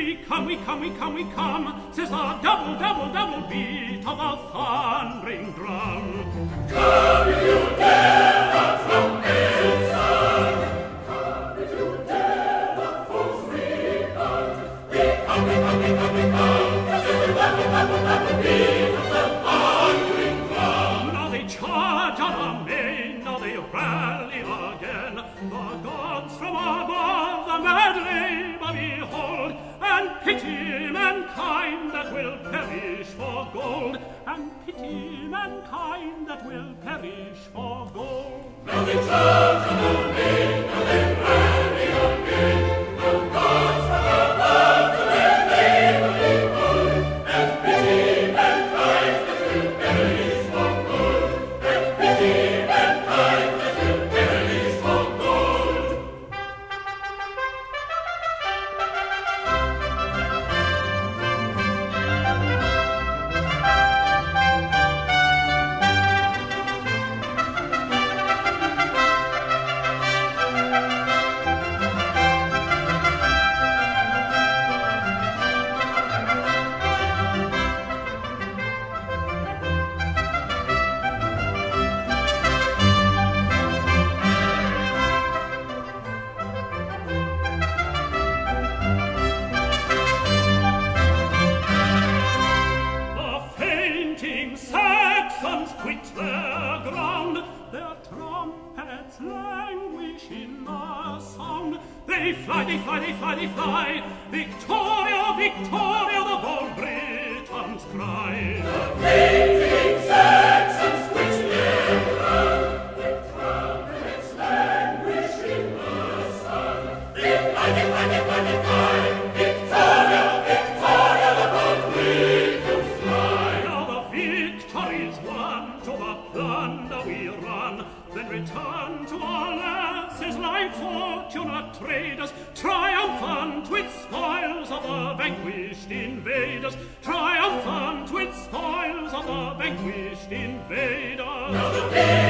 we come, says the double beat of a thundering drum. Come if you dare, the trumpets sound. Come if you dare, the foes rebound. We come, says the double beat of the thundering drum. Now they charge on amain, now they rally again. The gods from above the mad labor behold, and pity mankind that will perish for gold, and pity mankind that will perish for gold. Now they charge on amain, now they rally again. The gods from above the mad labor behold, and pity mankind that will perish for gold, and pity mankind that will perish for gold. The fainting Saxons quit their ground, their trumpets languish in the sound. They fly, Victoria, Victoria, the bold Britons cry. The fainting Saxons quit their ground, their trumpets languish in the sun. They fly, Victoria, Victoria, the bold Britons fly. Now the victory's won, to the plunder we run, then return to our lances like fortunate traders, triumphant with spoils of the vanquished invaders, triumphant with spoils of the vanquished invaders. Now the